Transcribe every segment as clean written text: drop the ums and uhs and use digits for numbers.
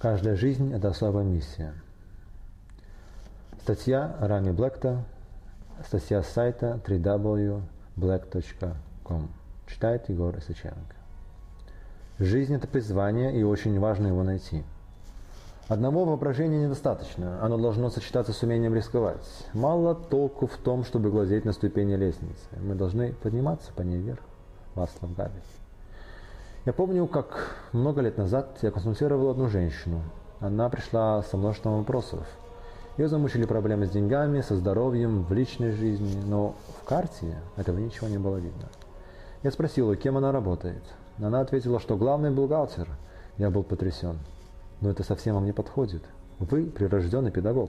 Каждая жизнь – это особая миссия. Статья Рами Блэкта, статья с сайта www.black.com. Читает Егор Исаченко. Жизнь – это призвание, и очень важно его найти. Одного воображения недостаточно, оно должно сочетаться с умением рисковать. Мало толку в том, чтобы глазеть на ступени лестницы. Мы должны подниматься по ней вверх. Вацлав Гавел. Я помню, как много лет назад я консультировал одну женщину. Она пришла со множеством вопросов. Ее замучили проблемы с деньгами, со здоровьем, в личной жизни, но в карте этого ничего не было видно. Я спросил ее, кем она работает. Она ответила, что главный бухгалтер. Я был потрясен. Но это совсем вам не подходит. Вы прирожденный педагог.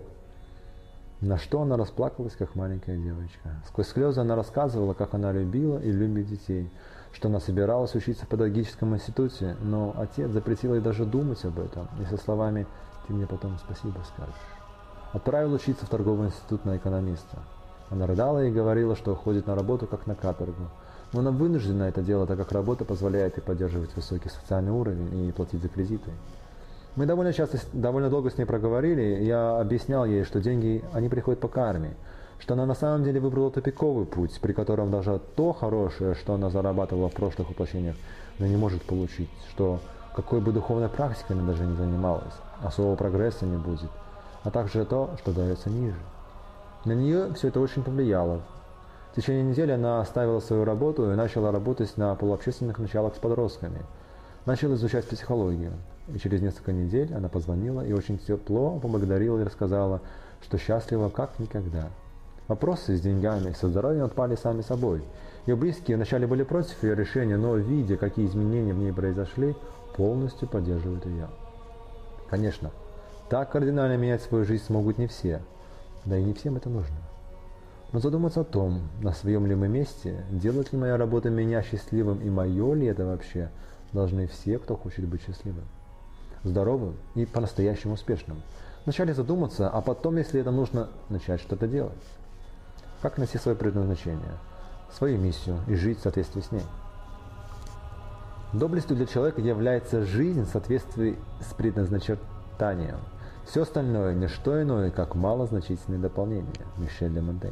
На что она расплакалась, как маленькая девочка. Сквозь слезы она рассказывала, как она любила и любит детей, что она собиралась учиться в педагогическом институте, но отец запретил ей даже думать об этом, и со словами «ты мне потом спасибо скажешь» отправил учиться в торговый институт на экономиста. Она рыдала и говорила, что ходит на работу как на каторгу, но она вынуждена это делать, так как работа позволяет ей поддерживать высокий социальный уровень и платить за кредиты. Мы довольно долго с ней проговорили, я объяснял ей, что деньги, они приходят по карме, что она на самом деле выбрала тупиковый путь, при котором даже то хорошее, что она зарабатывала в прошлых воплощениях, она не может получить, что какой бы духовной практикой она даже не занималась, особого прогресса не будет, а также то, что дается ниже. На нее все это очень повлияло. В течение недели она оставила свою работу и начала работать на полуобщественных началах с подростками. Начала изучать психологию. И через несколько недель она позвонила и очень тепло поблагодарила и рассказала, что счастлива как никогда. Вопросы с деньгами и со здоровьем отпали сами собой. Ее близкие вначале были против ее решения, но видя, какие изменения в ней произошли, полностью поддерживают ее. Конечно, так кардинально менять свою жизнь смогут не все, да и не всем это нужно. Но задуматься о том, на своем ли мы месте, делает ли моя работа меня счастливым и мое ли это вообще, должны все, кто хочет быть счастливым, здоровым и по-настоящему успешным. Вначале задуматься, а потом, если это нужно, начать что-то делать. Как найти свое предназначение, свою миссию и жить в соответствии с ней. Доблестью для человека является жизнь в соответствии с предназначением. Все остальное – не что иное, как малозначительные дополнения. Мишель де Монтень.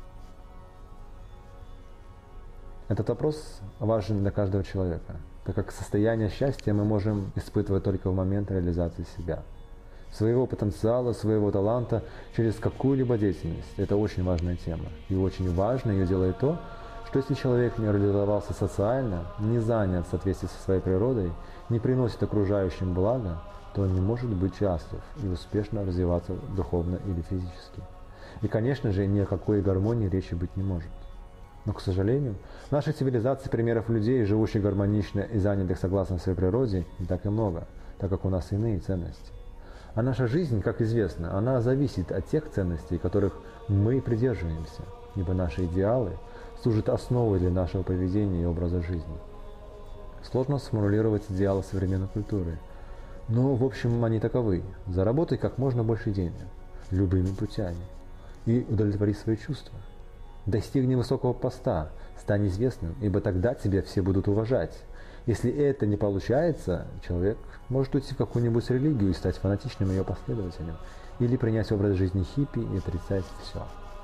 Этот вопрос важен для каждого человека, так как состояние счастья мы можем испытывать только в момент реализации себя, своего потенциала, своего таланта через какую-либо деятельность. Это очень важная тема. И очень важно ее делает то, что если человек не реализовался социально, не занят в соответствии со своей природой, не приносит окружающим блага, то он не может быть счастлив и успешно развиваться духовно или физически. И, конечно же, ни о какой гармонии речи быть не может. Но, к сожалению, в нашей цивилизации примеров людей, живущих гармонично и занятых согласно своей природе, не так и много, так как у нас иные ценности. А наша жизнь, как известно, она зависит от тех ценностей, которых мы придерживаемся, ибо наши идеалы служат основой для нашего поведения и образа жизни. Сложно сформулировать идеалы современной культуры, но, в общем, они таковы. Заработай как можно больше денег, любыми путями, и удовлетвори свои чувства. Достигни высокого поста, стань известным, ибо тогда тебя все будут уважать. Если это не получается, человек может уйти в какую-нибудь религию и стать фанатичным ее последователем, или принять образ жизни хиппи и отрицать все.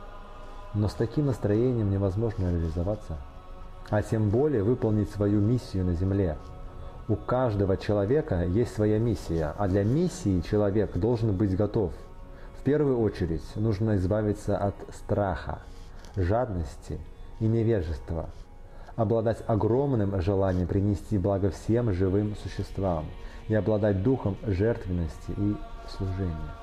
Но с таким настроением невозможно реализоваться, а тем более выполнить свою миссию на земле. У каждого человека есть своя миссия, а для миссии человек должен быть готов. В первую очередь нужно избавиться от страха, жадности и невежества, обладать огромным желанием принести благо всем живым существам и обладать духом жертвенности и служения.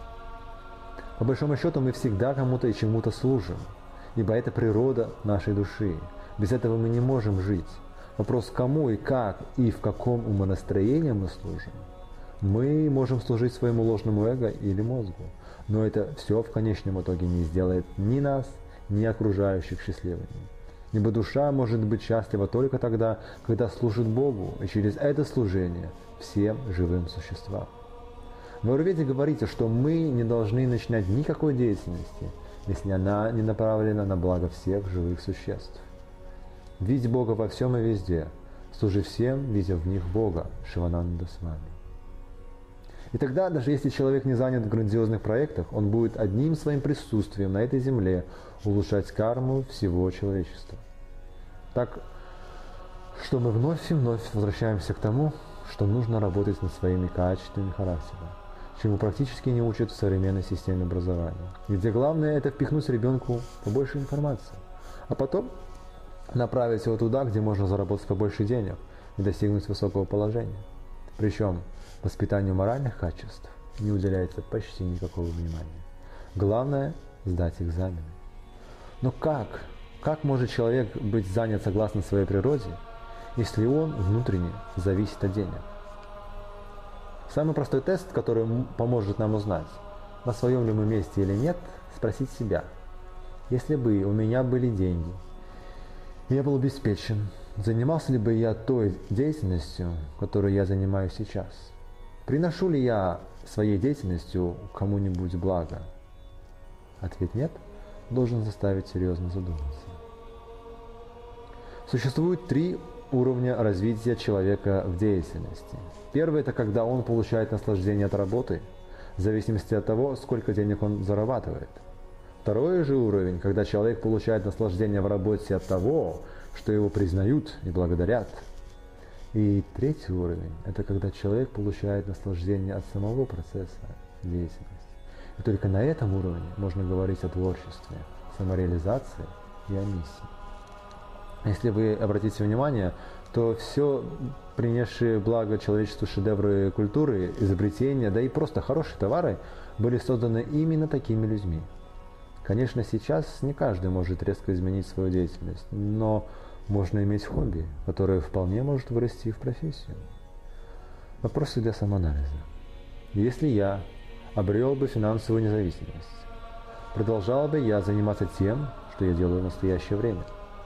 По большому счету мы всегда кому-то и чему-то служим, ибо это природа нашей души. Без этого мы не можем жить. Вопрос, кому и как и в каком умонастроении мы служим. Мы можем служить своему ложному эго или мозгу, но это все в конечном итоге не сделает ни нас, ни окружающих счастливыми. Ибо душа может быть счастлива только тогда, когда служит Богу, и через это служение всем живым существам. В Аюрведе говорится, что мы не должны начинать никакой деятельности, если она не направлена на благо всех живых существ. Видь Бога во всем и везде, служи всем, видя в них Бога, Шивананда с вами. И тогда, даже если человек не занят в грандиозных проектах, он будет одним своим присутствием на этой земле улучшать карму всего человечества. Так что мы вновь и вновь возвращаемся к тому, что нужно работать над своими качествами характера, чему практически не учат в современной системе образования, где главное это впихнуть ребенку побольше информации, а потом направить его туда, где можно заработать побольше денег и достигнуть высокого положения. Причем воспитанию моральных качеств не уделяется почти никакого внимания. Главное – сдать экзамены. Но как может человек быть занят согласно своей природе, если он внутренне зависит от денег? Самый простой тест, который поможет нам узнать, на своем ли мы месте или нет, спросить себя. Если бы у меня были деньги, я был обеспечен, занимался ли бы я той деятельностью, которой я занимаюсь сейчас? Приношу ли я своей деятельностью кому-нибудь благо? Ответ «нет» должен заставить серьезно задуматься. Существует 3 уровня развития человека в деятельности. Первый – это когда он получает наслаждение от работы, в зависимости от того, сколько денег он зарабатывает. Второй же уровень, когда человек получает наслаждение в работе от того, что его признают и благодарят. И третий уровень – это когда человек получает наслаждение от самого процесса деятельности. И только на этом уровне можно говорить о творчестве, самореализации и о миссии. Если вы обратите внимание, то все принесшие благо человечеству шедевры культуры, изобретения, да и просто хорошие товары были созданы именно такими людьми. Конечно, сейчас не каждый может резко изменить свою деятельность, но можно иметь хобби, которое вполне может вырасти в профессию. Вопросы для самоанализа. Если я обрел бы финансовую независимость, продолжал бы я заниматься тем, что я делаю в настоящее время?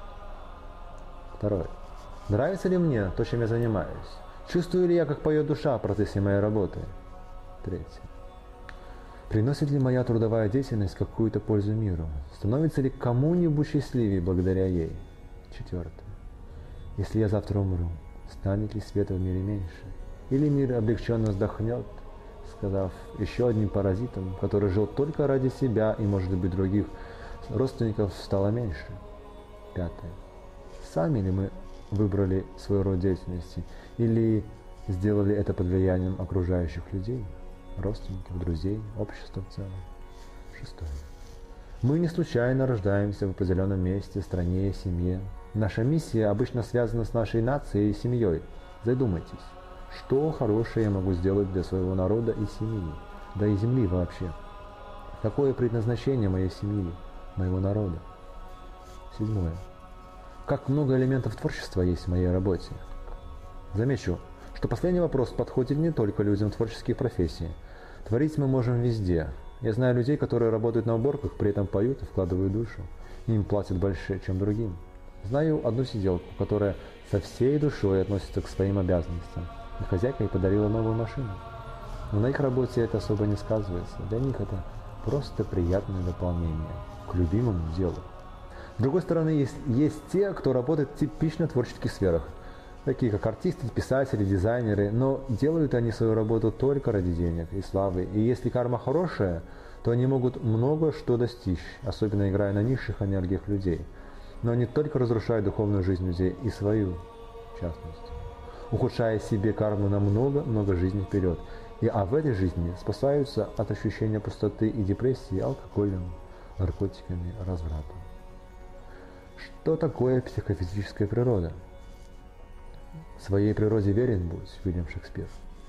Второе. Нравится ли мне то, чем я занимаюсь? Чувствую ли я, как поет душа в процессе моей работы? Третье. Приносит ли моя трудовая деятельность какую-то пользу миру? Становится ли кому-нибудь счастливее благодаря ей? Четвертое. Если я завтра умру, станет ли света в мире меньше? Или мир облегченно вздохнет, сказав еще одним паразитом, который жил только ради себя и, может быть, других родственников, стало меньше? Пятое. Сами ли мы выбрали свой род деятельности или сделали это под влиянием окружающих людей, родственников, друзей, общества в целом? Шестое. Мы не случайно рождаемся в определенном месте, стране, семье. Наша миссия обычно связана с нашей нацией и семьей. Задумайтесь, что хорошее я могу сделать для своего народа и семьи, да и земли вообще? Какое предназначение моей семьи, моего народа? Седьмое. Как много элементов творчества есть в моей работе? Замечу, что последний вопрос подходит не только людям творческих профессий. Творить мы можем везде. Я знаю людей, которые работают на уборках, при этом поют и вкладывают душу. Им платят больше, чем другим. Знаю одну сиделку, которая со всей душой относится к своим обязанностям. И хозяйка ей подарила новую машину. Но на их работе это особо не сказывается. Для них это просто приятное дополнение к любимому делу. С другой стороны, есть те, кто работает в типично творческих сферах, такие как артисты, писатели, дизайнеры, но делают они свою работу только ради денег и славы. И если карма хорошая, то они могут много что достичь, особенно играя на низших энергиях людей. Но они только разрушают духовную жизнь людей и свою, в частности, ухудшая себе карму на много-много жизней вперед. А в этой жизни спасаются от ощущения пустоты и депрессии алкоголем, наркотиками, развратом. Что такое психофизическая природа? Своей природе верен будь, Уильям Шекспир.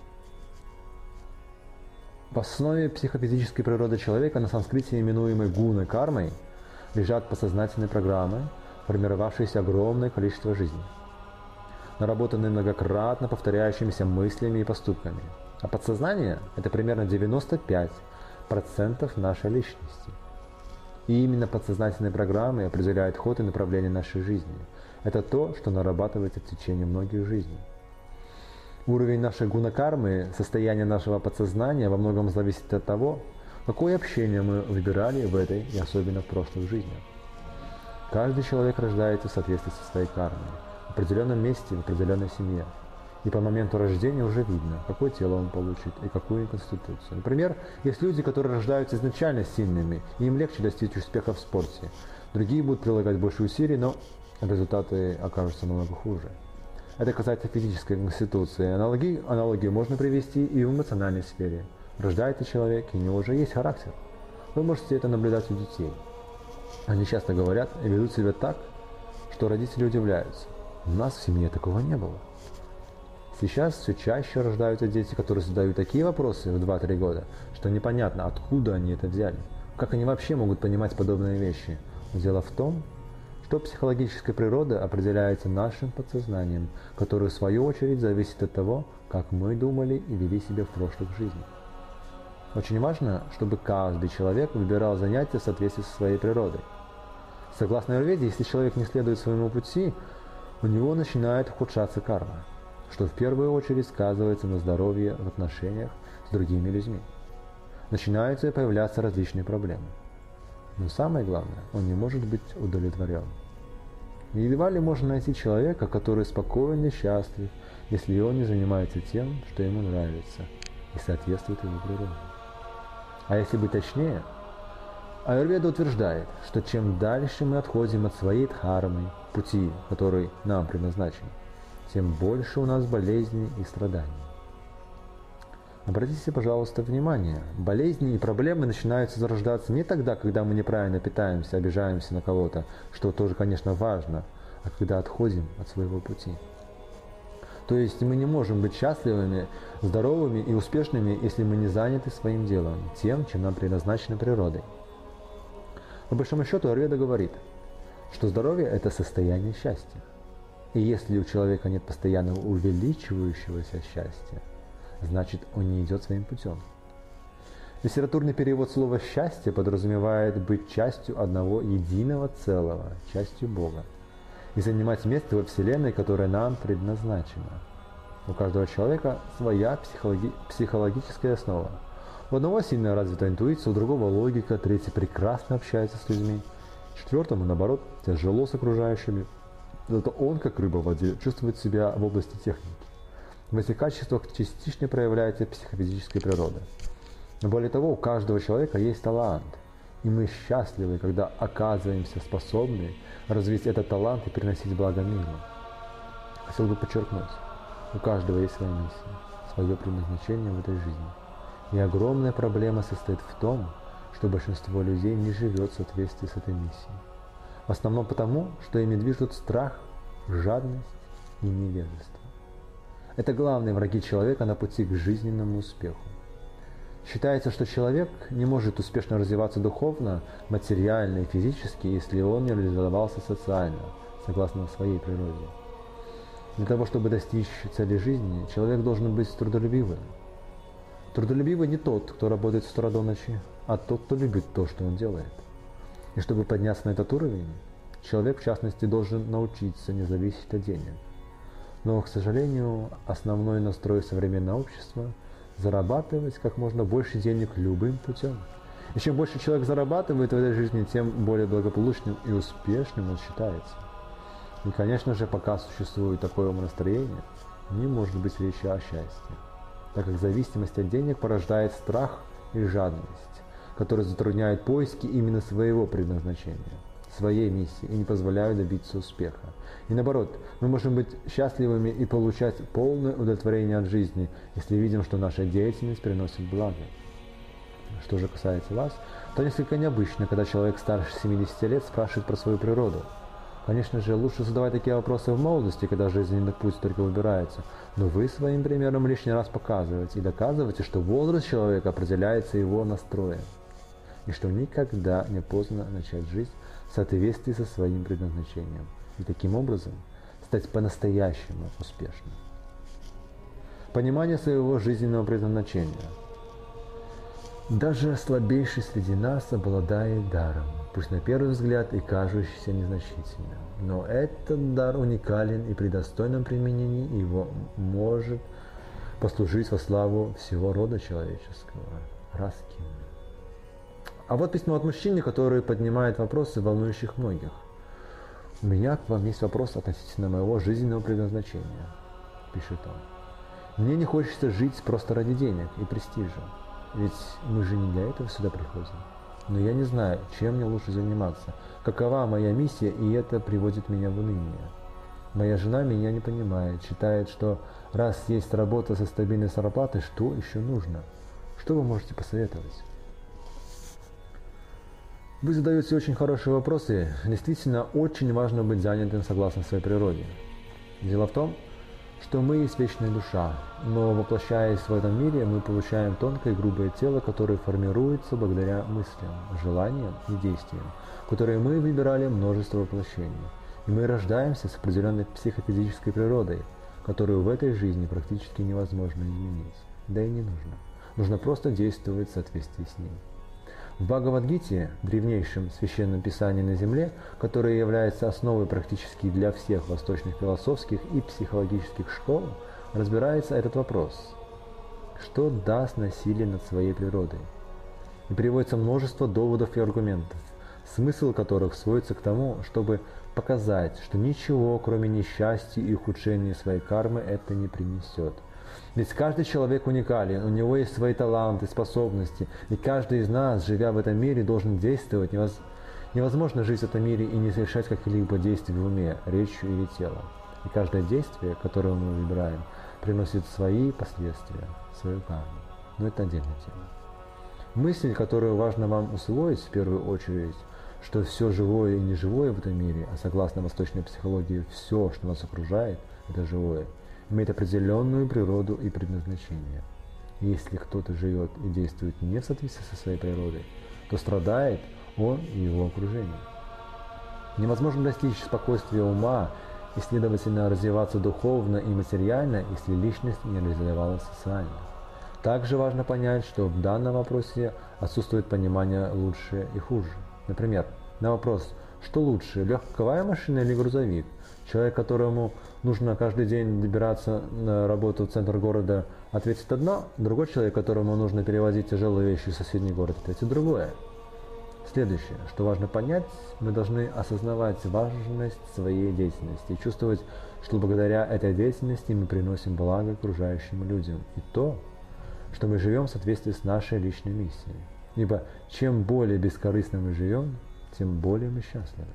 В основе психофизической природы человека, на санскрите именуемой гуной кармой, лежат подсознательные программы, формировавшиеся огромное количество жизней, наработанные многократно повторяющимися мыслями и поступками. А подсознание – это примерно 95% нашей личности. И именно подсознательные программы определяют ход и направление нашей жизни. Это то, что нарабатывается в течение многих жизней. Уровень нашей гуна-кармы, состояние нашего подсознания во многом зависит от того, какое общение мы выбирали в этой и особенно в прошлых жизнях. Каждый человек рождается в соответствии со своей кармой, в определенном месте, в определенной семье. И по моменту рождения уже видно, какое тело он получит и какую конституцию. Например, есть люди, которые рождаются изначально сильными, и им легче достичь успеха в спорте. Другие будут прилагать больше усилий, но результаты окажутся намного хуже. Это касается физической конституции. Аналогию можно привести и в эмоциональной сфере. Рождается человек, и у него уже есть характер. Вы можете это наблюдать у детей. Они часто говорят и ведут себя так, что родители удивляются. У нас в семье такого не было. Сейчас все чаще рождаются дети, которые задают такие вопросы в 2-3 года, что непонятно, откуда они это взяли. Как они вообще могут понимать подобные вещи? Но дело в том, что психологическая природа определяется нашим подсознанием, которое в свою очередь зависит от того, как мы думали и вели себя в прошлых жизнях. Очень важно, чтобы каждый человек выбирал занятия в соответствии со своей природой. Согласно аюрведе, если человек не следует своему пути, у него начинает ухудшаться карма, что в первую очередь сказывается на здоровье в отношениях с другими людьми. Начинаются появляться различные проблемы. Но самое главное, он не может быть удовлетворен. Едва ли можно найти человека, который спокоен и счастлив, если он не занимается тем, что ему нравится и соответствует его природе. А если быть точнее, аюрведа утверждает, что чем дальше мы отходим от своей дхармы, пути, который нам предназначен, тем больше у нас болезней и страданий. Обратите, пожалуйста, внимание, болезни и проблемы начинаются зарождаться не тогда, когда мы неправильно питаемся, обижаемся на кого-то, что тоже, конечно, важно, а когда отходим от своего пути. То есть мы не можем быть счастливыми, здоровыми и успешными, если мы не заняты своим делом, тем, чем нам предназначено природой. По большому счету, аюрведа говорит, что здоровье – это состояние счастья. И если у человека нет постоянного увеличивающегося счастья, значит, он не идет своим путем. Литературный перевод слова «счастье» подразумевает быть частью одного единого целого, частью Бога, и занимать место во Вселенной, которая нам предназначена. У каждого человека своя психологическая основа. У одного сильно развита интуиция, у другого логика, третий прекрасно общается с людьми, четвертому, наоборот, тяжело с окружающими. Зато он, как рыба в воде, чувствует себя в области техники. В этих качествах частично проявляется психофизическая природа. Но более того, у каждого человека есть талант. И мы счастливы, когда оказываемся способны развить этот талант и приносить благо миру. Хотел бы подчеркнуть, у каждого есть своя миссия, свое предназначение в этой жизни. И огромная проблема состоит в том, что большинство людей не живет в соответствии с этой миссией. В основном потому, что ими движут страх, жадность и невежество. Это главные враги человека на пути к жизненному успеху. Считается, что человек не может успешно развиваться духовно, материально и физически, если он не реализовался социально, согласно своей природе. Для того, чтобы достичь цели жизни, человек должен быть трудолюбивым. Трудолюбивый не тот, кто работает с утра до ночи, а тот, кто любит то, что он делает. И чтобы подняться на этот уровень, человек, в частности, должен научиться не зависеть от денег. Но, к сожалению, основной настрой современного общества – зарабатывать как можно больше денег любым путем. И чем больше человек зарабатывает в этой жизни, тем более благополучным и успешным он считается. И, конечно же, пока существует такое умонастроение, не может быть речи о счастье, так как зависимость от денег порождает страх и жадность, которые затрудняют поиски именно своего предназначения, своей миссии и не позволяют добиться успеха. И наоборот, мы можем быть счастливыми и получать полное удовлетворение от жизни, если видим, что наша деятельность приносит благо. Что же касается вас, то несколько необычно, когда человек старше 70 лет спрашивает про свою природу. Конечно же, лучше задавать такие вопросы в молодости, когда жизненный путь только выбирается, но вы своим примером лишний раз показываете и доказываете, что возраст человека определяется его настроем, и что никогда не поздно начать жизнь в соответствии со своим предназначением, и таким образом стать по-настоящему успешным. Понимание своего жизненного предназначения. Даже слабейший среди нас обладает даром, пусть на первый взгляд и кажущийся незначительным. Но этот дар уникален, и при достойном применении его может послужить во славу всего рода человеческого. Раскин. А вот письмо от мужчины, который поднимает вопросы, волнующих многих. У меня к вам есть вопрос относительно моего жизненного предназначения. пишет он. Мне не хочется жить просто ради денег и престижа, ведь мы же не для этого сюда приходим. Но я не знаю, чем мне лучше заниматься, какова моя миссия, и это приводит меня в уныние. Моя жена меня не понимает, считает, что раз есть работа со стабильной зарплатой, что еще нужно? Что вы можете посоветовать? Вы задаете очень хорошие вопросы. Действительно, очень важно быть занятым согласно своей природе. Дело в том, что мы есть вечная душа, но воплощаясь в этом мире, мы получаем тонкое и грубое тело, которое формируется благодаря мыслям, желаниям и действиям, которые мы выбирали множество воплощений. И мы рождаемся с определенной психофизической природой, которую в этой жизни практически невозможно изменить. Да и не нужно. Нужно просто действовать в соответствии с ней. В Бхагавад-гите, древнейшем священном писании на Земле, которое является основой практически для всех восточных философских и психологических школ, разбирается этот вопрос. Что даст насилие над своей природой? И приводится множество доводов и аргументов, смысл которых сводится к тому, чтобы показать, что ничего, кроме несчастья и ухудшения своей кармы, это не принесет. Ведь каждый человек уникален, у него есть свои таланты, способности, и каждый из нас, живя в этом мире, должен действовать. Невозможно жить в этом мире и не совершать каких-либо действий в уме, речью или телом. И каждое действие, которое мы выбираем, приносит свои последствия, свою карму. Но это отдельная тема. Мысль, которую важно вам усвоить в первую очередь, что все живое и неживое в этом мире, а согласно восточной психологии, все, что нас окружает, это живое, имеет определенную природу и предназначение. И если кто-то живет и действует не в соответствии со своей природой, то страдает он и его окружение. Невозможно достичь спокойствия ума и, следовательно, развиваться духовно и материально, если личность не развивалась социально. Также важно понять, что в данном вопросе отсутствует понимание лучше и хуже. Например, на вопрос, что лучше, легковая машина или грузовик, человек, которому нужно каждый день добираться на работу в центр города, ответит одно, другой человек, которому нужно перевозить тяжелые вещи в соседний город, ответит другое. Следующее, что важно понять, мы должны осознавать важность своей деятельности и чувствовать, что благодаря этой деятельности мы приносим благо окружающим людям и то, что мы живем в соответствии с нашей личной миссией. Ибо чем более бескорыстно мы живем, тем более мы счастливы.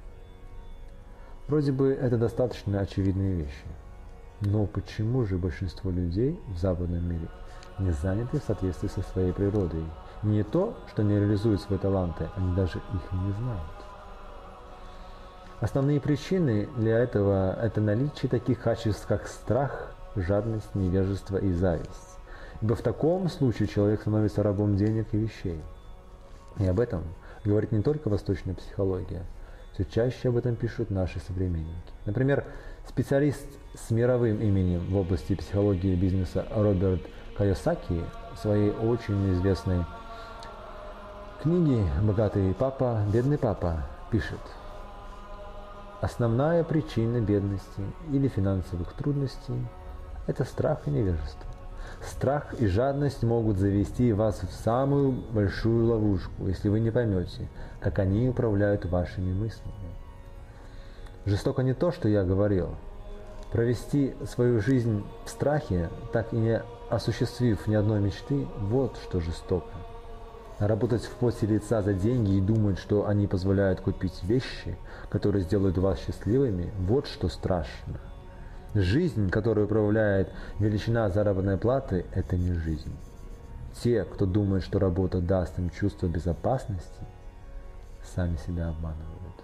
Вроде бы это достаточно очевидные вещи. Но почему же большинство людей в западном мире не заняты в соответствии со своей природой? Не то, что не реализуют свои таланты, они даже их не знают. Основные причины для этого – это наличие таких качеств, как страх, жадность, невежество и зависть. Ибо в таком случае человек становится рабом денег и вещей. И об этом говорит не только восточная психология. Все чаще об этом пишут наши современники. Например, специалист с мировым именем в области психологии и бизнеса Роберт Кайосаки в своей очень известной книге «Богатый папа, бедный папа» пишет: основная причина бедности или финансовых трудностей – это страх и невежество. Страх и жадность могут завести вас в самую большую ловушку, если вы не поймете, как они управляют вашими мыслями. Жестоко не то, что я говорил. Провести свою жизнь в страхе, так и не осуществив ни одной мечты, вот что жестоко. Работать в поте лица за деньги и думать, что они позволяют купить вещи, которые сделают вас счастливыми, вот что страшно. Жизнь, которую управляет величина заработной платы, это не жизнь. Те, кто думает, что работа даст им чувство безопасности, сами себя обманывают.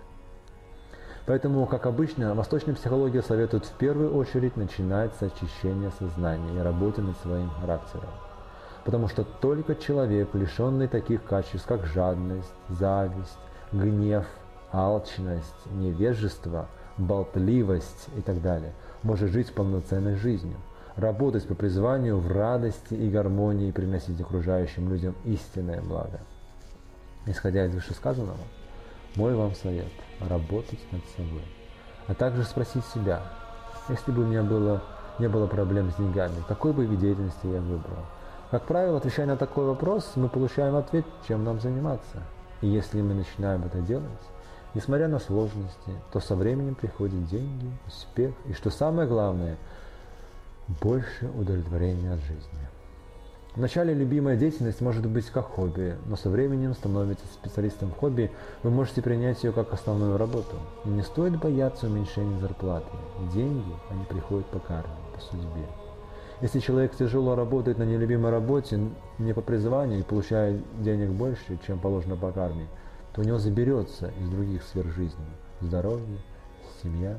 Поэтому, как обычно, восточная психология советует в первую очередь начинать с очищения сознания и работы над своим характером. Потому что только человек, лишенный таких качеств, как жадность, зависть, гнев, алчность, невежество, болтливость и так далее, может жить полноценной жизнью, работать по призванию в радости и гармонии и приносить окружающим людям истинное благо. Исходя из вышесказанного, мой вам совет – работать над собой, а также спросить себя, если бы у меня не было проблем с деньгами, какой бы вид деятельности я выбрал. Как правило, отвечая на такой вопрос, мы получаем ответ, чем нам заниматься. И если мы начинаем это делать, несмотря на сложности, то со временем приходят деньги, успех и, что самое главное, больше удовлетворения от жизни. Вначале любимая деятельность может быть как хобби, но со временем становится специалистом в хобби, вы можете принять ее как основную работу. И не стоит бояться уменьшения зарплаты. Деньги, они приходят по карме, по судьбе. Если человек тяжело работает на нелюбимой работе, не по призванию и получает денег больше, чем положено по карме, то у него заберется из других сфер жизни – здоровье, семья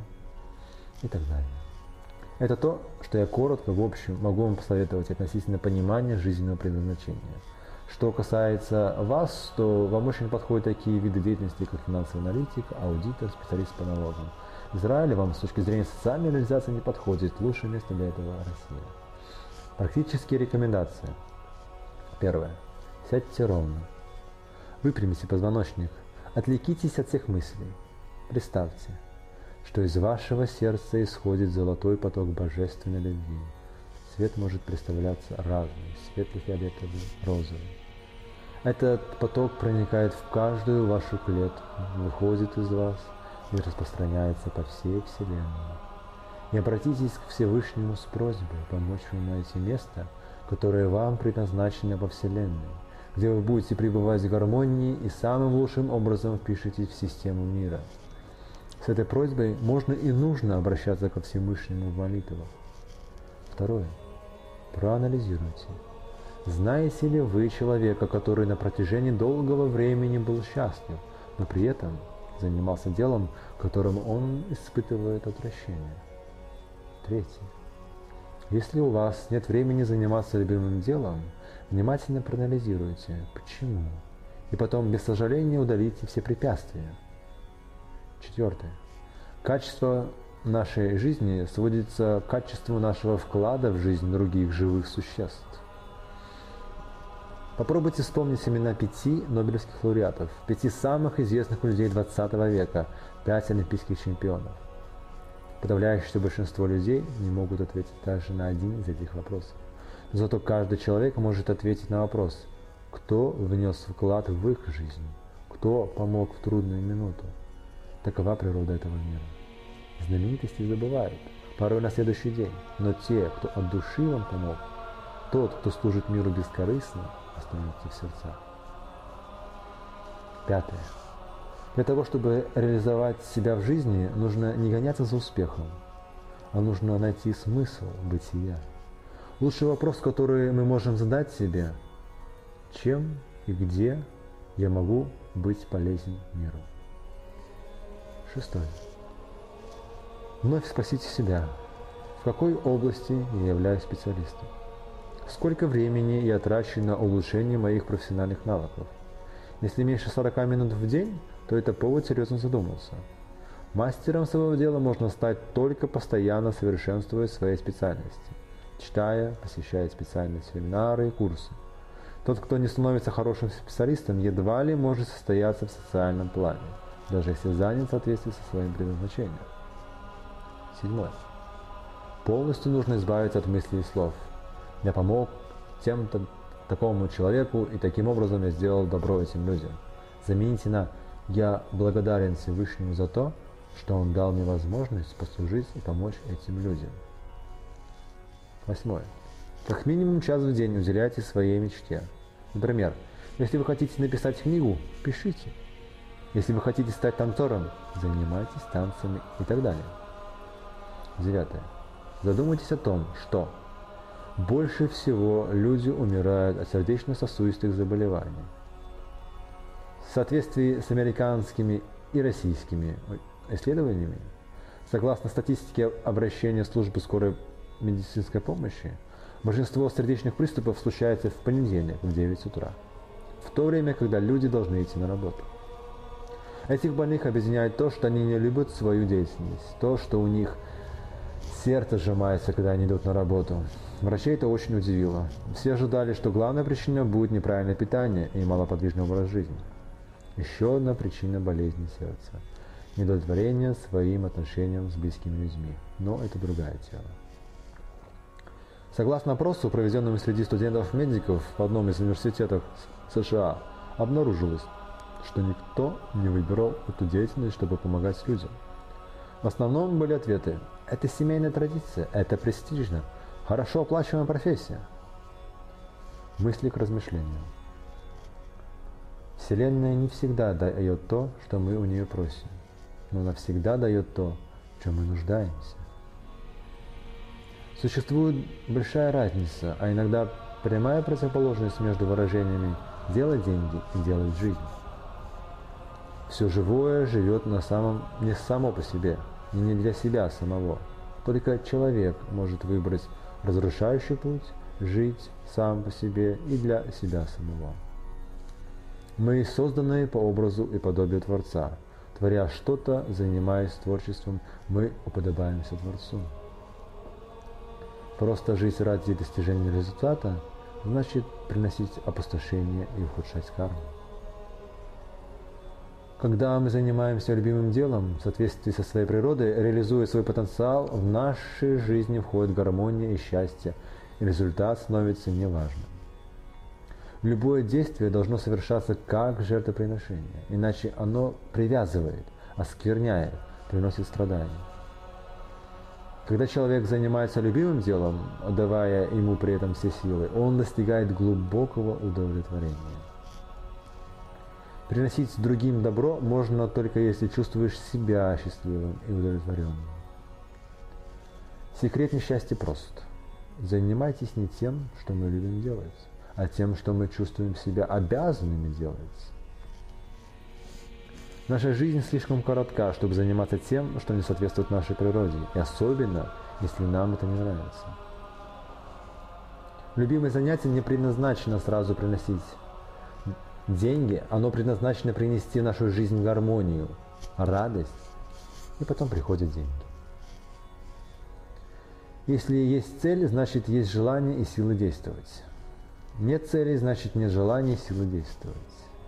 и так далее. Это то, что я коротко, в общем, могу вам посоветовать относительно понимания жизненного предназначения. Что касается вас, то вам очень подходят такие виды деятельности, как финансовый аналитик, аудитор, специалист по налогам. Израиль вам с точки зрения социальной реализации не подходит. Лучшее место для этого – Россия. Практические рекомендации. Первое. Сядьте ровно. Выпрямите позвоночник. Отвлекитесь от всех мыслей. Представьте, что из вашего сердца исходит золотой поток божественной любви. Цвет может представляться разным – светло-фиолетовый, розовый. Этот поток проникает в каждую вашу клетку, выходит из вас и распространяется по всей Вселенной. И обратитесь к Всевышнему с просьбой помочь вам найти место, которое вам предназначено по Вселенной, где вы будете пребывать в гармонии и самым лучшим образом впишетесь в систему мира. С этой просьбой можно и нужно обращаться ко Всевышнему в молитвах. Второе. Проанализируйте. Знаете ли вы человека, который на протяжении долгого времени был счастлив, но при этом занимался делом, которым он испытывает отвращение? Третье. Если у вас нет времени заниматься любимым делом, внимательно проанализируйте, почему, и потом без сожаления удалите все препятствия. Четвертое. Качество нашей жизни сводится к качеству нашего вклада в жизнь других живых существ. Попробуйте вспомнить имена 5 нобелевских лауреатов, 5 самых известных людей 20 века, 5 олимпийских чемпионов. Подавляющее большинство людей не могут ответить даже на один из этих вопросов. Зато каждый человек может ответить на вопрос, кто внес вклад в их жизнь, кто помог в трудную минуту. Такова природа этого мира. Знаменитости забывают, порой на следующий день, но те, кто от души вам помог, тот, кто служит миру бескорыстно, останется в сердцах. Пятое. Для того, чтобы реализовать себя в жизни, нужно не гоняться за успехом, а нужно найти смысл бытия. Лучший вопрос, который мы можем задать себе, чем и где я могу быть полезен миру. Шестое. Вновь спросите себя, в какой области я являюсь специалистом? Сколько времени я трачу на улучшение моих профессиональных навыков? Если меньше 40 минут в день, то это повод серьезно задуматься. Мастером своего дела можно стать только постоянно совершенствуя свои специальности, читая, посещая специальные семинары и курсы. Тот, кто не становится хорошим специалистом, едва ли может состояться в социальном плане, даже если занят в соответствии со своим предназначением. Седьмое. Полностью нужно избавиться от мыслей и слов. Я помог тем-то такому человеку, и таким образом я сделал добро этим людям. Замените на «Я благодарен Всевышнему за то, что Он дал мне возможность послужить и помочь этим людям». Восьмое. Как минимум час в день уделяйте своей мечте. Например, если вы хотите написать книгу, пишите. Если вы хотите стать танцором, занимайтесь танцами и так далее. Девятое. Задумайтесь о том, что больше всего люди умирают от сердечно-сосудистых заболеваний. В соответствии с американскими и российскими исследованиями, согласно статистике обращения службы скорой медицинской помощи, большинство сердечных приступов случается в понедельник в 9 утра, в то время, когда люди должны идти на работу. Этих больных объединяет то, что они не любят свою деятельность, то, что у них сердце сжимается, когда они идут на работу. Врачей это очень удивило. Все ожидали, что главная причина будет неправильное питание и малоподвижный образ жизни. Еще одна причина болезни сердца – недовлетворение своим отношением с близкими людьми. Но это другая тема. Согласно опросу, проведенному среди студентов-медиков в одном из университетов США, обнаружилось, что никто не выбирал эту деятельность, чтобы помогать людям. В основном были ответы: это семейная традиция, это престижно, Хорошо оплачиваемая профессия. Мысли к размышлению. Вселенная не всегда дает то, что мы у нее просим, но она всегда дает то, в чем мы нуждаемся. Существует большая разница, а иногда прямая противоположность между выражениями «делать деньги» и «делать жизнь». Все живое живет не само по себе, и не для себя самого. Только человек может выбрать разрушающий путь, жить сам по себе и для себя самого. Мы созданы по образу и подобию Творца. Творя что-то, занимаясь творчеством, мы уподобаемся Творцу. Просто жить ради достижения результата значит приносить опустошение и ухудшать карму. Когда мы занимаемся любимым делом, в соответствии со своей природой, реализуя свой потенциал, в нашей жизни входит гармония и счастье, и результат становится неважным. Любое действие должно совершаться как жертвоприношение, иначе оно привязывает, оскверняет, приносит страдания. Когда человек занимается любимым делом, отдавая ему при этом все силы, он достигает глубокого удовлетворения. Приносить другим добро можно только если чувствуешь себя счастливым и удовлетворенным. Секрет несчастья прост. Занимайтесь не тем, что мы любим делать, а тем, что мы чувствуем себя обязанными делать. Наша жизнь слишком коротка, чтобы заниматься тем, что не соответствует нашей природе, и особенно, если нам это не нравится. Любимое занятие не предназначено сразу приносить деньги, оно предназначено принести в нашу жизнь гармонию, радость, и потом приходят деньги. Если есть цель, значит есть желание и силы действовать. Нет цели, значит нет желания и силы действовать.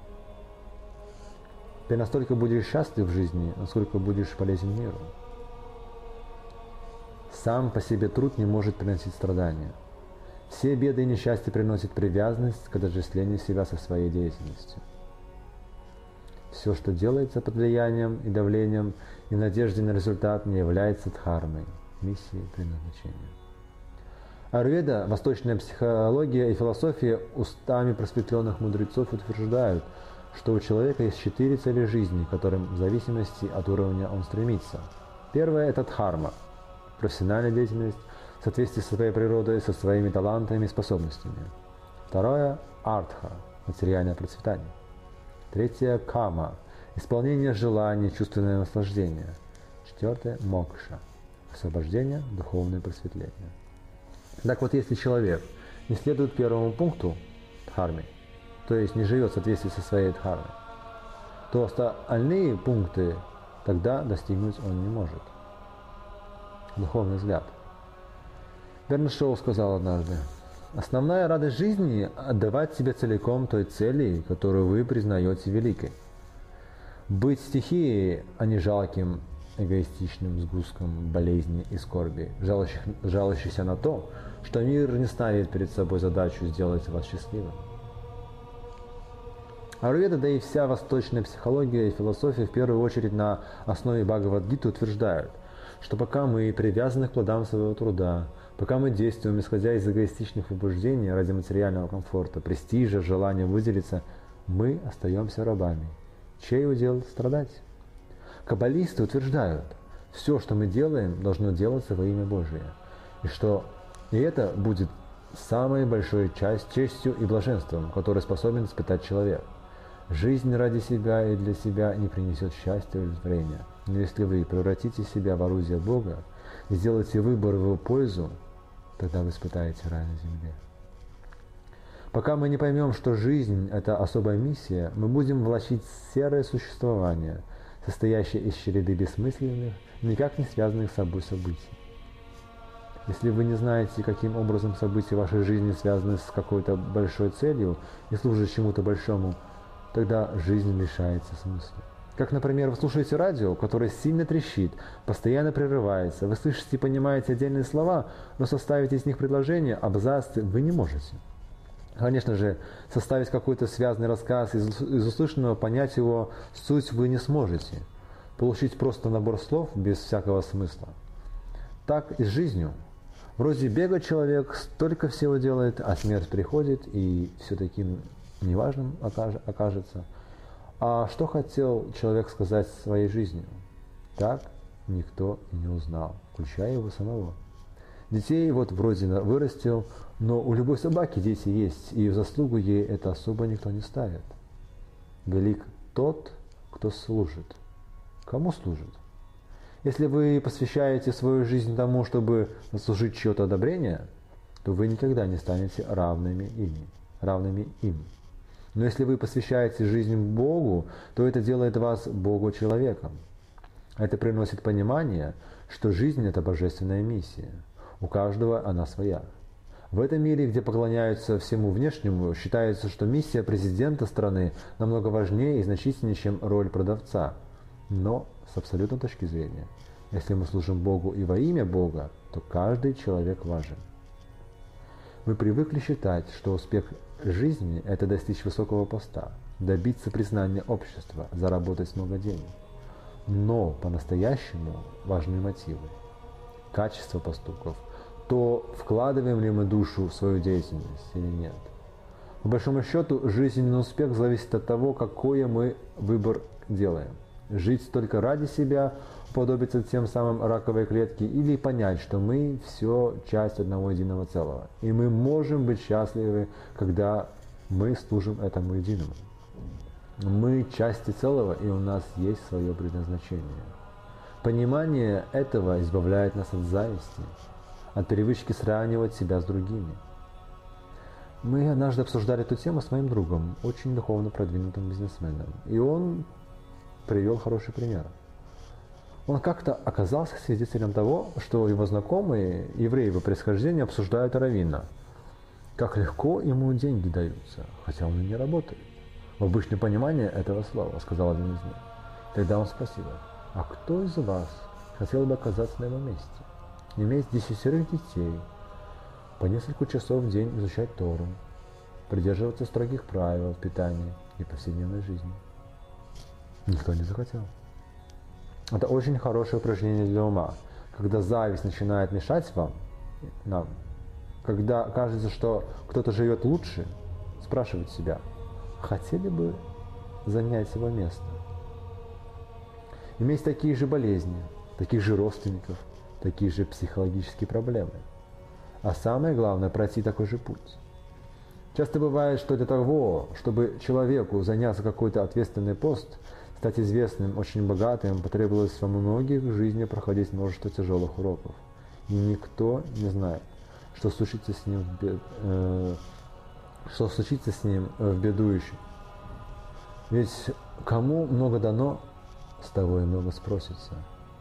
Ты настолько будешь счастлив в жизни, насколько будешь полезен миру. Сам по себе труд не может приносить страдания. Все беды и несчастья приносят привязанность к отождествлению себя со своей деятельностью. Все, что делается под влиянием и давлением и надеждой на результат, не является дхармой, миссией предназначения. Аюрведа, восточная психология и философия устами просветленных мудрецов утверждают, что у человека есть 4 цели жизни, к которым в зависимости от уровня он стремится. Первое – это дхарма, профессиональная деятельность, в соответствии со своей природой, со своими талантами и способностями. Второе – артха, материальное процветание. Третье – кама, исполнение желаний, чувственное наслаждение. Четвертое – мокша, освобождение, духовное просветление. Так вот, если человек не следует первому пункту дхармы, то есть не живет в соответствии со своей дхармой, то остальные пункты тогда достигнуть он не может. Духовный взгляд. Бернард Шоу сказал однажды: «Основная радость жизни – отдавать себя целиком той цели, которую вы признаете великой. Быть стихией, а не жалким, эгоистичным сгустком болезни и скорби, жалующихся на то, что мир не ставит перед собой задачу сделать вас счастливым». Аюрведа, да и вся восточная психология и философия в первую очередь на основе Бхагавад-гиты утверждают, что пока мы привязаны к плодам своего труда, пока мы действуем, исходя из эгоистичных побуждений ради материального комфорта, престижа, желания выделиться, мы остаемся рабами. Чей удел страдать? Каббалисты утверждают, все, что мы делаем, должно делаться во имя Божие, и это будет самой большой честью и блаженством, которое способен испытать человек. Жизнь ради себя и для себя не принесет счастья и удовлетворения. Но если вы превратите себя в орудие Бога и сделаете выбор в его пользу, тогда вы испытаете рай на земле. Пока мы не поймем, что жизнь – это особая миссия, мы будем влачить серое существование, состоящее из череды бессмысленных, никак не связанных с собой событий. Если вы не знаете, каким образом события вашей жизни связаны с какой-то большой целью и служат чему-то большому, тогда жизнь лишается смысла. Как, например, вы слушаете радио, которое сильно трещит, постоянно прерывается, вы слышите и понимаете отдельные слова, но составить из них предложения, абзацы вы не можете. Конечно же, составить какой-то связанный рассказ из услышанного, понять его суть вы не сможете. Получить просто набор слов без всякого смысла. Так и с жизнью. Вроде бега человек, столько всего делает, а смерть приходит, и все таким неважным окажется. А что хотел человек сказать своей жизнью? Так никто и не узнал, включая его самого. Детей вот вроде вырастил, но у любой собаки дети есть, и в заслугу ей это особо никто не ставит. Велик тот, кто служит. Кому служит? Если вы посвящаете свою жизнь тому, чтобы заслужить чье-то одобрение, то вы никогда не станете равными им. Но если вы посвящаете жизнь Богу, то это делает вас Богу-человеком. Это приносит понимание, что жизнь – это божественная миссия. У каждого она своя. В этом мире, где поклоняются всему внешнему, считается, что миссия президента страны намного важнее и значительнее, чем роль продавца. Но с абсолютной точки зрения, если мы служим Богу и во имя Бога, то каждый человек важен. Мы привыкли считать, что успех жизни – это достичь высокого поста, добиться признания общества, заработать много денег. Но по-настоящему важны мотивы, качество поступков, то вкладываем ли мы душу в свою деятельность или нет. По большому счету, жизненный успех зависит от того, какой мы выбор делаем. Жить только ради себя, уподобиться тем самым раковой клетке, или понять, что мы все часть одного единого целого. И мы можем быть счастливы, когда мы служим этому единому. Мы части целого, и у нас есть свое предназначение. Понимание этого избавляет нас от зависти, от привычки сравнивать себя с другими. Мы однажды обсуждали эту тему с моим другом, очень духовно продвинутым бизнесменом, и он привел хороший пример. Он как-то оказался свидетелем того, что его знакомые, евреи по происхождению, обсуждают раввина. Как легко ему деньги даются, хотя он и не работает. В обычном понимании этого слова, сказал один из них. Тогда он спросил: а кто из вас хотел бы оказаться на его месте? Иметь 10 детей, по несколько часов в день изучать Тору, придерживаться строгих правил в питании и повседневной жизни. Никто не захотел. Это очень хорошее упражнение для ума. Когда зависть начинает мешать нам, когда кажется, что кто-то живет лучше, спрашивать себя: хотели бы занять его место? Иметь такие же болезни, таких же родственников, такие же психологические проблемы. А самое главное – пройти такой же путь. Часто бывает, что для того, чтобы человеку заняться какой-то ответственный пост, стать известным, очень богатым, потребовалось во многих в жизни проходить множество тяжелых уроков. И никто не знает, что случится с ним в беду еще. Ведь кому много дано, с того и много спросится.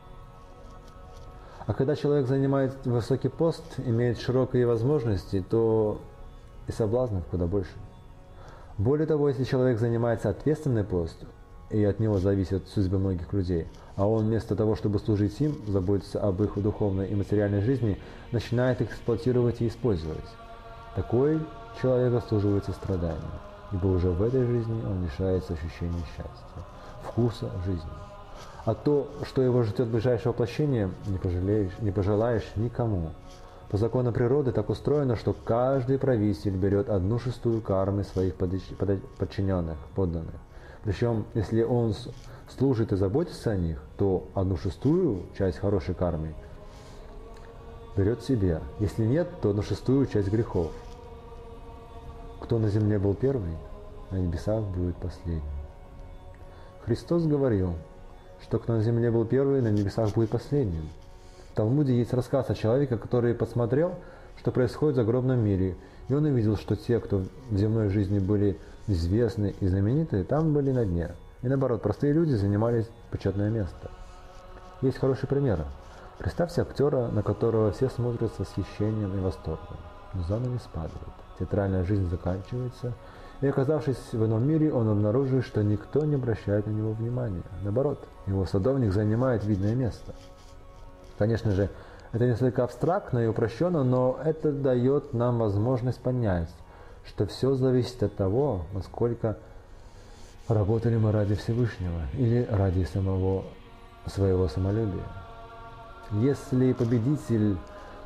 А когда человек занимает высокий пост, имеет широкие возможности, то и соблазнов куда больше. Более того, если человек занимается ответственный пост, и от него зависят судьбы многих людей, а он вместо того, чтобы служить им, заботиться об их духовной и материальной жизни, начинает их эксплуатировать и использовать. Такой человек заслуживает сострадания, ибо уже в этой жизни он лишается ощущения счастья, вкуса жизни. А то, что его ждет в ближайшее воплощение, не пожелаешь никому. По закону природы так устроено, что каждый правитель берет 1/6 кармы своих подчиненных, подданных. Причем, если он служит и заботится о них, то 1/6 часть хорошей кармы берет себе. Если нет, то 1/6 часть грехов. Кто на земле был первый, на небесах будет последний. Христос говорил, что кто на земле был первый, на небесах будет последним. В Талмуде есть рассказ о человеке, который посмотрел, что происходит в загробном мире, и он увидел, что те, кто в земной жизни были известны и знаменитые, там были на дне. И наоборот, простые люди занимали почетное место. Есть хороший пример. Представьте актера, на которого все смотрят с восхищением и восторгом. Но занавес падает, театральная жизнь заканчивается, и оказавшись в ином мире, он обнаружит, что никто не обращает на него внимания. Наоборот, его садовник занимает видное место. Конечно же, это несколько абстрактно и упрощенно, но это дает нам возможность понять, что все зависит от того, насколько работали мы ради Всевышнего или ради своего самолюбия. Если победитель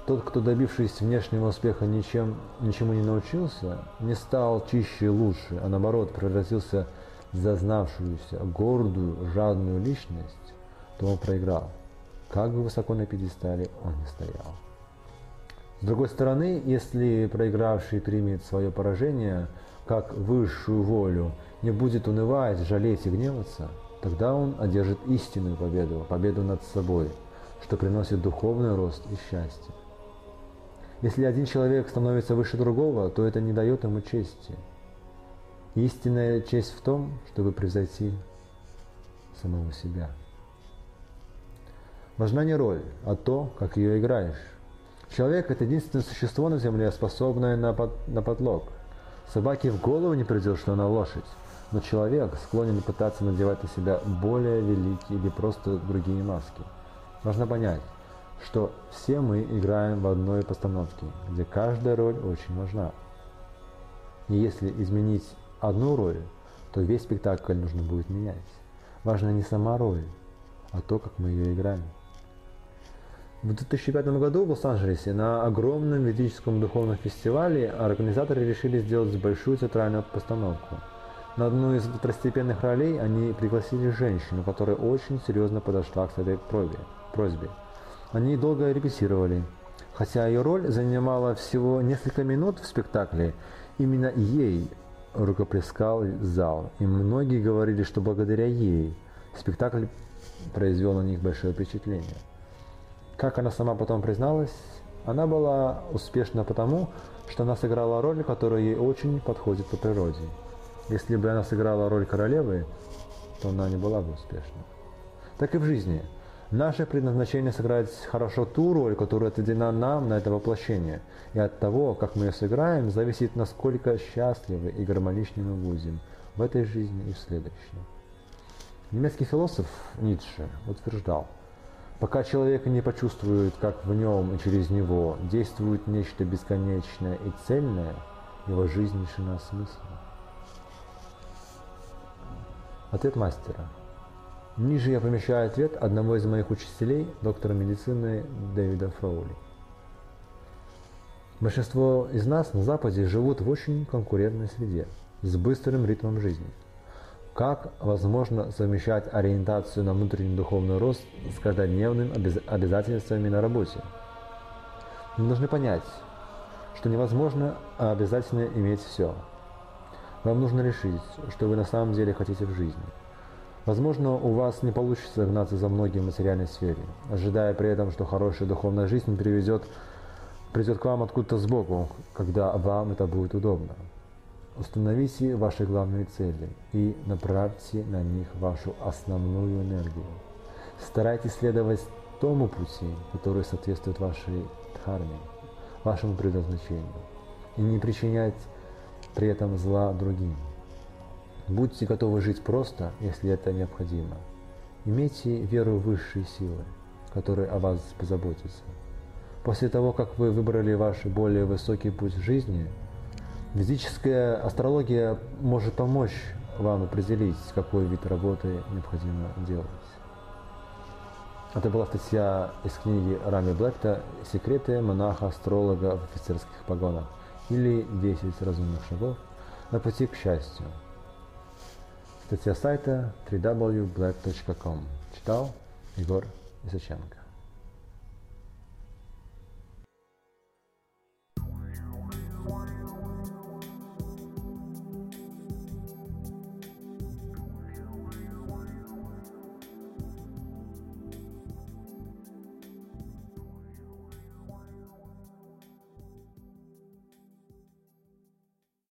Тот, кто, добившись внешнего успеха, ничему не научился, не стал чище и лучше, а наоборот превратился в зазнавшуюся, гордую, жадную личность, то он проиграл. Как бы высоко на пьедестале он ни стоял. С другой стороны, если проигравший примет свое поражение как высшую волю, не будет унывать, жалеть и гневаться, тогда он одержит истинную победу, победу над собой, что приносит духовный рост и счастье. Если один человек становится выше другого, то это не дает ему чести. Истинная честь в том, чтобы превзойти самого себя. Важна не роль, а то, как ее играешь. Человек – это единственное существо на земле, способное на подлог. Собаке в голову не придет, что она лошадь, но человек склонен пытаться надевать на себя более великие или просто другие маски. Важно понять, что все мы играем в одной постановке, где каждая роль очень важна. И если изменить одну роль, то весь спектакль нужно будет менять. Важна не сама роль, а то, как мы ее играем. В 2005 году в Лос-Анджелесе на огромном ведическом духовном фестивале организаторы решили сделать большую театральную постановку. На одну из второстепенных ролей они пригласили женщину, которая очень серьезно подошла к этой просьбе. Они долго репетировали. Хотя ее роль занимала всего несколько минут в спектакле, именно ей рукоплескал зал. И многие говорили, что благодаря ей спектакль произвел на них большое впечатление. Как она сама потом призналась, она была успешна потому, что она сыграла роль, которая ей очень подходит по природе. Если бы она сыграла роль королевы, то она не была бы успешна. Так и в жизни. Наше предназначение сыграть хорошо ту роль, которая отведена нам на это воплощение. И от того, как мы ее сыграем, зависит, насколько счастливы и гармоничны мы будем в этой жизни и в следующей. Немецкий философ Ницше утверждал: пока человек не почувствует, как в нем и через него действует нечто бесконечное и цельное, его жизнь лишена смысла. Ответ мастера. Ниже я помещаю ответ одного из моих учителей, доктора медицины Дэвида Фроули. Большинство из нас на Западе живут в очень конкурентной среде, с быстрым ритмом жизни. Как возможно совмещать ориентацию на внутренний духовный рост с каждодневными обязательствами на работе? Мы должны понять, что невозможно обязательно иметь все. Вам нужно решить, что вы на самом деле хотите в жизни. Возможно, у вас не получится гнаться за многим в материальной сфере, ожидая при этом, что хорошая духовная жизнь придет к вам откуда-то сбоку, когда вам это будет удобно. Установите ваши главные цели и направьте на них вашу основную энергию. Старайтесь следовать тому пути, который соответствует вашей дхарме, вашему предназначению, и не причинять при этом зла другим. Будьте готовы жить просто, если это необходимо. Имейте веру в высшие силы, которые о вас позаботятся. После того, как вы выбрали ваш более высокий путь в жизни, физическая астрология может помочь вам определить, какой вид работы необходимо делать. Это была статья из книги Рами Блэкта «Секреты монаха-астролога в офицерских погонах» или «10 разумных шагов на пути к счастью». Статья сайта www.black.com. Читал Егор Исаченко.